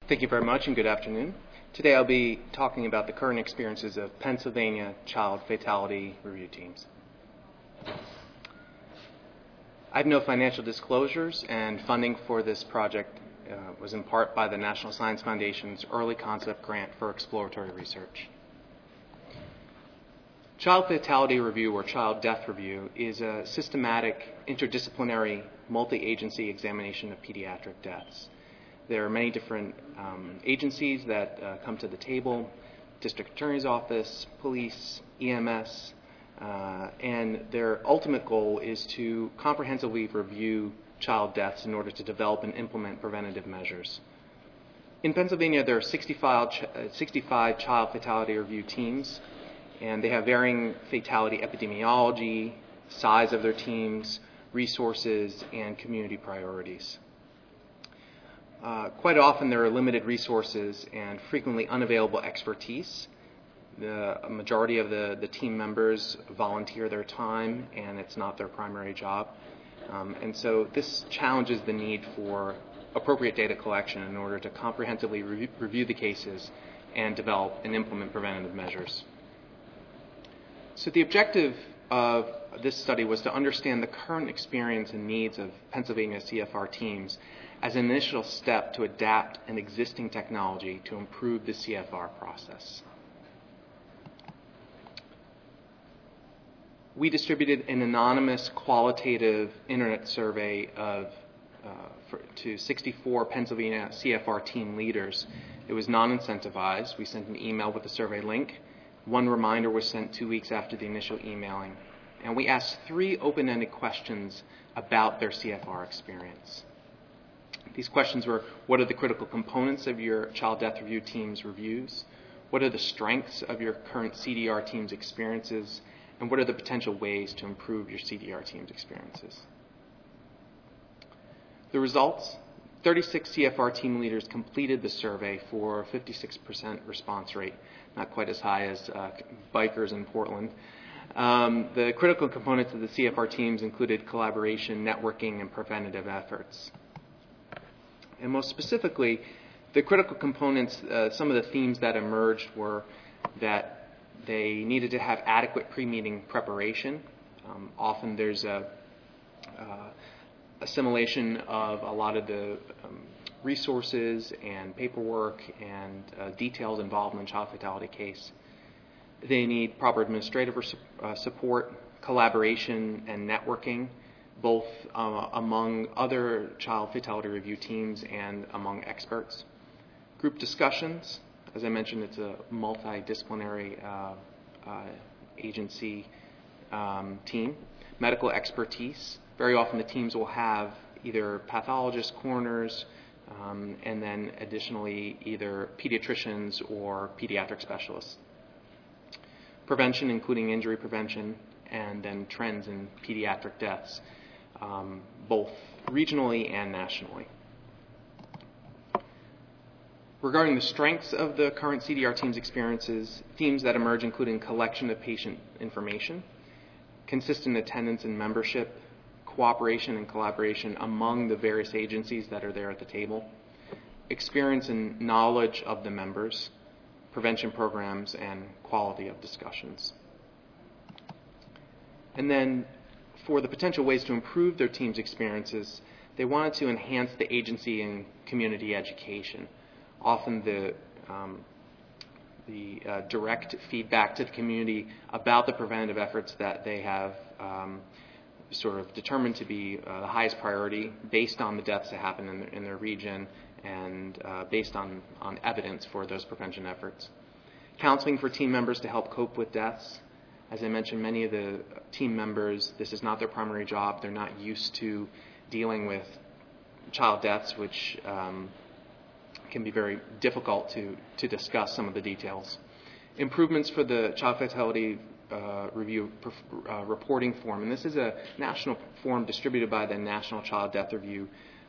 Thank you very much and good afternoon. Today I'll be talking about the current experiences of Pennsylvania child fatality review teams. I have no financial disclosures, and funding for this project was in part by the National Science Foundation's Early Concept Grant for Exploratory Research. Child fatality review, or child death review, is a systematic, interdisciplinary, multi-agency examination of pediatric deaths. There are many different agencies that come to the table: District Attorney's Office, police, EMS, and their ultimate goal is to comprehensively review child deaths in order to develop and implement preventative measures. In Pennsylvania, there are 65 child fatality review teams, and they have varying fatality epidemiology, size of their teams, resources, and community priorities. Quite often there are limited resources and frequently unavailable expertise. The majority of the team members volunteer their time, and it's not their primary job. And so this challenges the need for appropriate data collection in order to comprehensively review the cases and develop and implement preventative measures. So the objective of this study was to understand the current experience and needs of Pennsylvania CFR teams as an initial step to adapt an existing technology to improve the CFR process. We distributed an anonymous qualitative internet survey to 64 Pennsylvania CFR team leaders. It was non-incentivized. We sent an email with a survey link. One reminder was sent 2 weeks after the initial emailing. And we asked 3 open-ended questions about their CFR experience. These questions were: what are the critical components of your child death review team's reviews? What are the strengths of your current CDR team's experiences? And what are the potential ways to improve your CDR team's experiences? The results: 36 CFR team leaders completed the survey for a 56% response rate, not quite as high as bikers in Portland. The critical components of the CFR teams included collaboration, networking, and preventative efforts. And most specifically, the critical components, some of the themes that emerged were that they needed to have adequate pre-meeting preparation. Often there's a assimilation of a lot of the resources and paperwork and details involved in a child fatality case. They need proper administrative support, collaboration, and networking, both among other child fatality review teams and among experts. Group discussions: as I mentioned, it's a multidisciplinary agency team. Medical expertise: very often the teams will have either pathologists, coroners, and then additionally either pediatricians or pediatric specialists. Prevention, including injury prevention, and then trends in pediatric deaths, both regionally and nationally. Regarding the strengths of the current CDR team's experiences, themes that emerge including collection of patient information, consistent attendance and membership, cooperation and collaboration among the various agencies that are there at the table, experience and knowledge of the members, prevention programs, and quality of discussions. And then for the potential ways to improve their team's experiences, they wanted to enhance the agency and community education. Often the direct feedback to the community about the preventative efforts that they have sort of determined to be the highest priority based on the deaths that happen in their region and based on evidence for those prevention efforts. Counseling for team members to help cope with deaths. As I mentioned, many of the team members, this is not their primary job. They're not used to dealing with child deaths, which can be very difficult to discuss some of the details. Improvements for the child fatality review reporting form, and this is a national form distributed by the National Child Death Review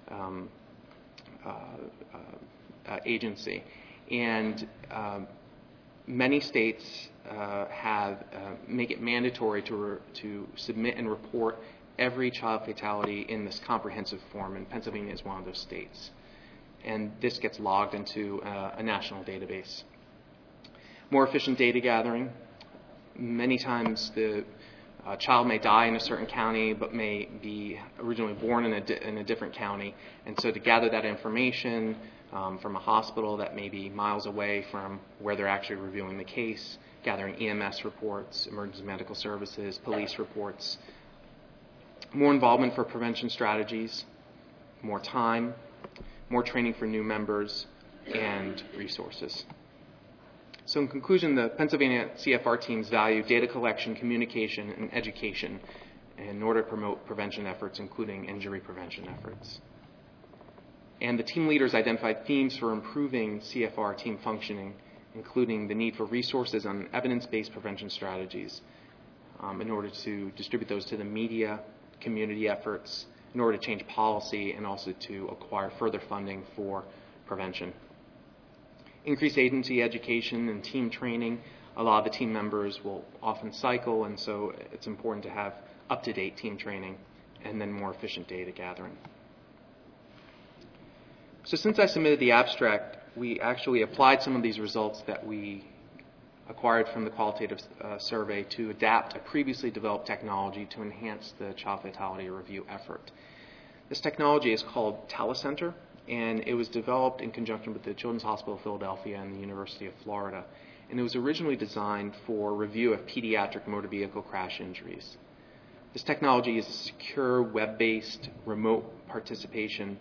Agency. And many states make it mandatory to submit and report every child fatality in this comprehensive form, and Pennsylvania is one of those states. and this gets logged into a national database. More efficient data gathering. Many times the child may die in a certain county but may be originally born in a different county, and so to gather that information from a hospital that may be miles away from where they're actually reviewing the case, gathering EMS reports, emergency medical services, police reports. More involvement for prevention strategies, more time, more training for new members, and resources. So in conclusion, the Pennsylvania CFR teams value data collection, communication, and education in order to promote prevention efforts, including injury prevention efforts. And the team leaders identified themes for improving CFR team functioning, including the need for resources on evidence-based prevention strategies in order to distribute those to the media, community efforts, in order to change policy, and also to acquire further funding for prevention. Increased agency education and team training. A lot of the team members will often cycle, and so it's important to have up-to-date team training, and then more efficient data gathering. So since I submitted the abstract, we actually applied some of these results that we acquired from the qualitative survey to adapt a previously developed technology to enhance the child fatality review effort. This technology is called Telecenter, and it was developed in conjunction with the Children's Hospital of Philadelphia and the University of Florida. And it was originally designed for review of pediatric motor vehicle crash injuries. This technology is a secure, web-based, remote participation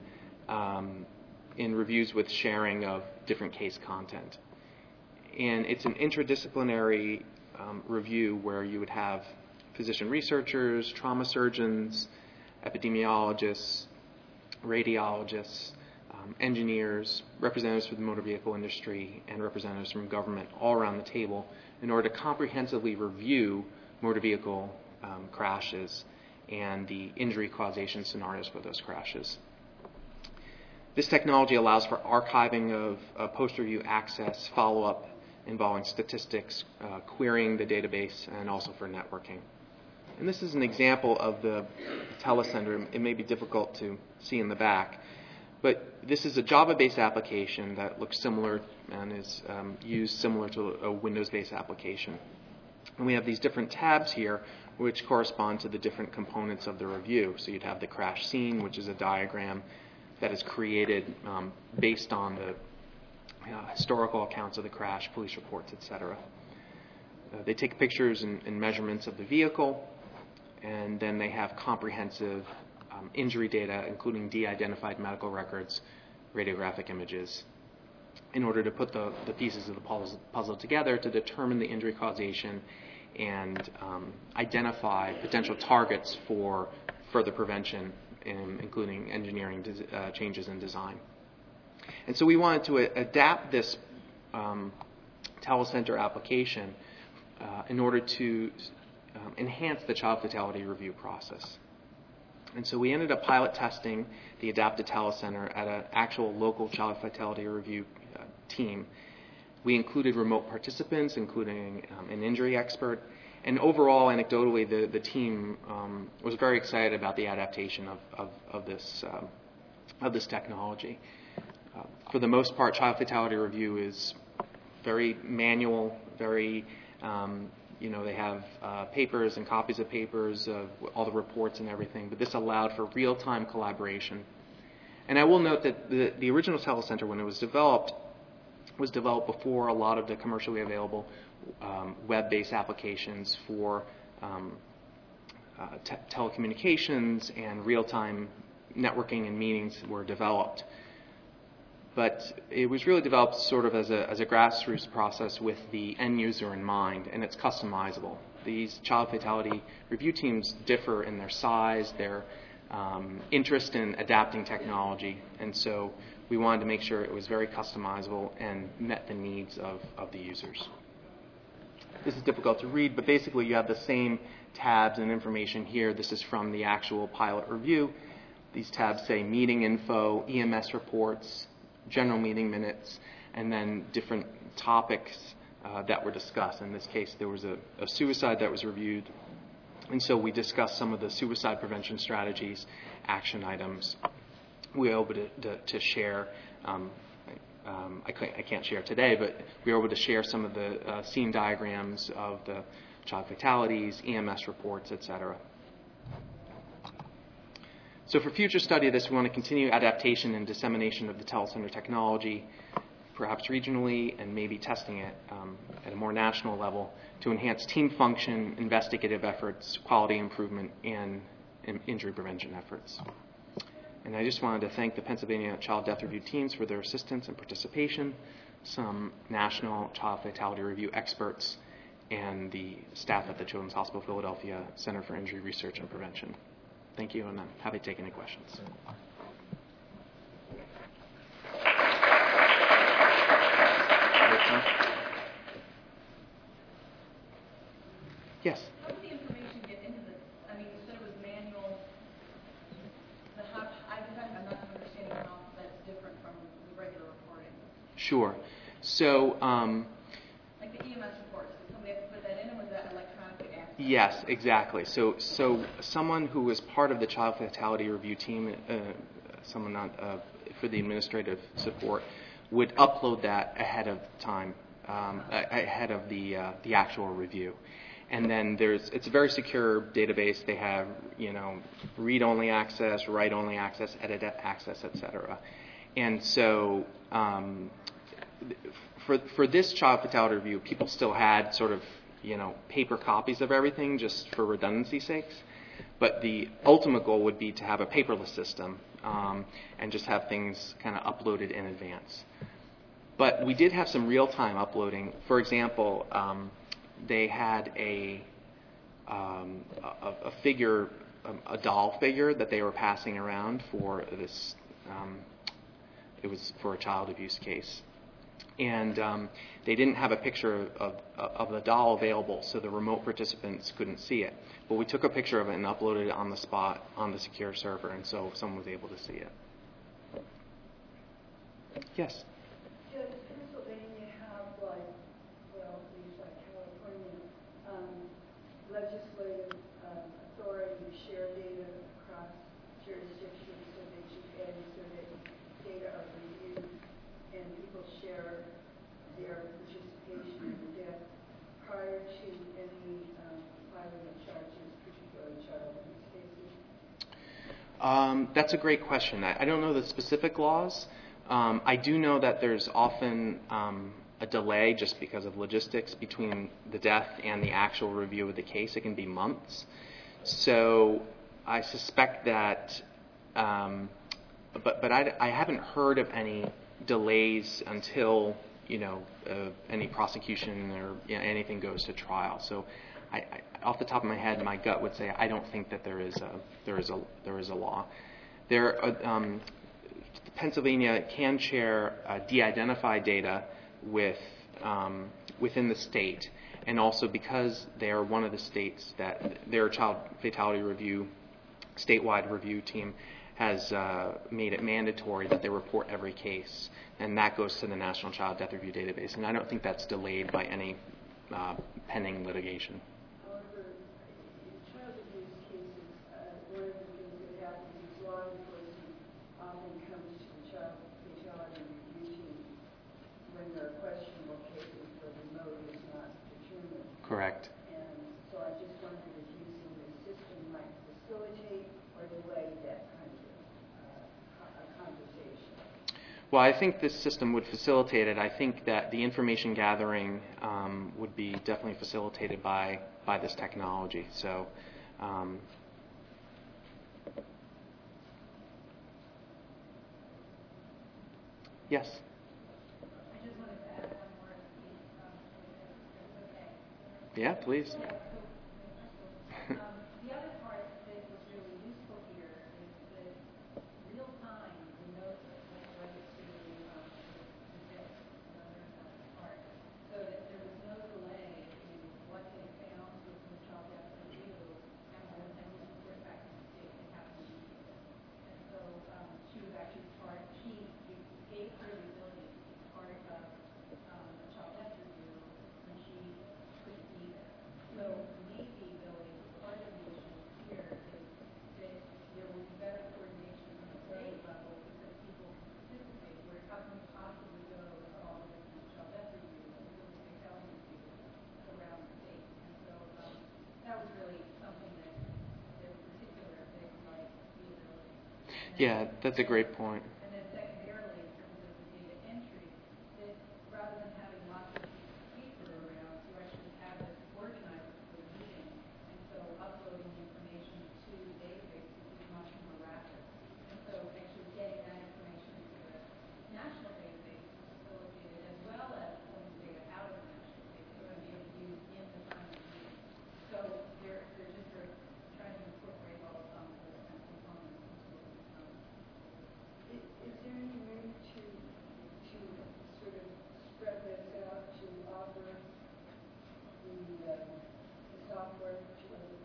in reviews with sharing of different case content. And it's an interdisciplinary review where you would have physician researchers, trauma surgeons, epidemiologists, radiologists, engineers, representatives from the motor vehicle industry, and representatives from government all around the table in order to comprehensively review motor vehicle crashes and the injury causation scenarios for those crashes. This technology allows for archiving of post-review access, follow-up involving statistics, querying the database, and also for networking. And this is an example of the Telecenter. It may be difficult to see in the back, but this is a Java-based application that looks similar and is used similar to a Windows-based application. And we have these different tabs here which correspond to the different components of the review. So you'd have the crash scene, which is a diagram that is created based on the historical accounts of the crash, police reports, etc. They take pictures and measurements of the vehicle, and then they have comprehensive injury data, including de-identified medical records, radiographic images, in order to put the pieces of the puzzle together to determine the injury causation and identify potential targets for further prevention, including engineering changes in design. And so we wanted to adapt this Telecenter application in order to enhance the child fatality review process. And so we ended up pilot testing the adapted Telecenter at an actual local child fatality review team. We included remote participants, including an injury expert. And overall, anecdotally, the team was very excited about the adaptation of this technology. For the most part, child fatality review is very manual, very, they have papers and copies of papers, all the reports and everything, but this allowed for real-time collaboration. And I will note that the original Telecenter, when it was developed before a lot of the commercially available web-based applications for telecommunications and real-time networking and meetings were developed. But it was really developed sort of as a grassroots process with the end user in mind, and it's customizable. These child fatality review teams differ in their size, their interest in adapting technology, and so we wanted to make sure it was very customizable and met the needs of the users. This is difficult to read, but basically you have the same tabs and information here. This is from the actual pilot review. These tabs say meeting info, EMS reports, general meeting minutes, and then different topics that were discussed. In this case, there was a suicide that was reviewed, and so we discussed some of the suicide prevention strategies, action items, we were able to share. I can't share today, but we were able to share some of the scene diagrams of the child fatalities, EMS reports, etc. So for future study of this, we want to continue adaptation and dissemination of the telecenter technology, perhaps regionally, and maybe testing it at a more national level to enhance team function, investigative efforts, quality improvement, and injury prevention efforts. And I just wanted to thank the Pennsylvania Child Death Review teams for their assistance and participation, some national child fatality review experts, and the staff at the Children's Hospital of Philadelphia Center for Injury Research and Prevention. Thank you, and I'm happy to take any questions. Yes? How did the information get into this? I mean, you said it was manual. I'm not understanding how that's different from the regular reporting. Sure. So, like the EMS reports, did somebody have to put that in, or was that electronically accessed? yes, exactly. So someone who was part of the child fatality review team, someone for the administrative support, would upload that ahead of time, ahead of the actual review. And then it's a very secure database. They have, read-only access, write-only access, edit access, etc. And so for this child fatality review, people still had sort of, paper copies of everything just for redundancy sakes. But the ultimate goal would be to have a paperless system and just have things kind of uploaded in advance. But we did have some real-time uploading. For example, they had a figure, a doll figure that they were passing around for this. It was for a child abuse case, and they didn't have a picture of the doll available, so the remote participants couldn't see it. But we took a picture of it and uploaded it on the spot on the secure server, and so someone was able to see it. Yes. Does Pennsylvania have, these like California, legislative authority to share data across jurisdictions so that data are reviewed and people share their participation in the death prior to any filing of charges, particularly child abuse cases? That's a great question. I don't know the specific laws. I do know that there's often a delay just because of logistics between the death and the actual review of the case. It can be months. So I suspect that, but I haven't heard of any delays until any prosecution or anything goes to trial. So off the top of my head, my gut would say I don't think that there is a law. Pennsylvania can share de-identified data within the state, and also because they are one of the states that their child fatality review, statewide review team has made it mandatory that they report every case, and that goes to the National Child Death Review Database, and I don't think that's delayed by any pending litigation. However, in child abuse cases, one of the things that happens is law enforcement often comes to the child fatality review team when there are questionable cases where the mode is not determined. Correct. And so I just wondered if using the system might facilitate or delay that kind of a conversation. Well, I think this system would facilitate it. I think that the information gathering would be definitely facilitated by this technology. So, yes. I just wanted to add one more piece, if it's okay. Yeah, please. The other part that was really useful here is that real time, the notes went right to the disk, part, so that there was no delay in what they found with the child death review and was reported back to the state and happened immediately. And so she was actually she gave her the ability to be part of the child death review when she couldn't be there. So Yeah, that's a great point. And then secondarily, in terms of the data entry, that rather than having lots of pieces of paper around, you actually have it organized for the meeting. And so uploading information to the database is much more rapid. And so actually getting that information into the national database is facilitated, as well as pulling data out of the national database so to be able to use in the time of meeting. So they're just sort of trying to incorporate all of those kind of components into what we've done. Is there any way to sort of spread this out to offer the software to other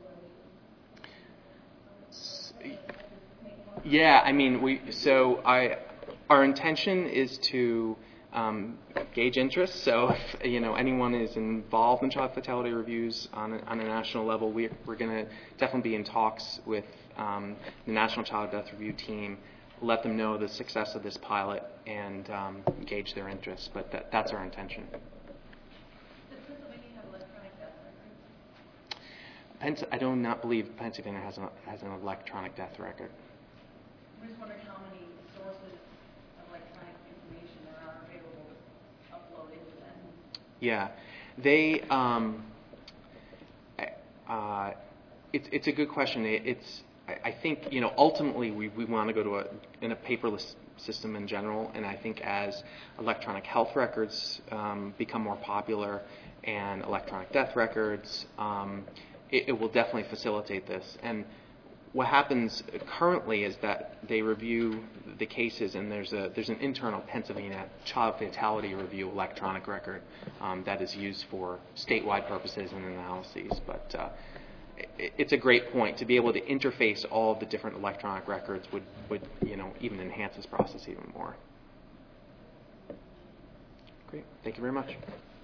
places? Yeah, I mean, our intention is to gauge interest. So if anyone is involved in child fatality reviews on a national level, we're going to definitely be in talks with the National Child Death Review team, let them know the success of this pilot, and gauge their interest. But that's our intention. Does Pennsylvania have electronic death records? I do not believe Pennsylvania has an electronic death record. I'm just wondering how many sources of electronic information there are available to upload into that. Yeah, it's a good question. I think ultimately we want to go to a paperless system in general, and I think as electronic health records become more popular and electronic death records, it will definitely facilitate this. And what happens currently is that they review the cases, and there's an internal Pennsylvania child fatality review electronic record that is used for statewide purposes and analyses. But it's a great point to be able to interface all of the different electronic records would even enhance this process even more. Great, thank you very much.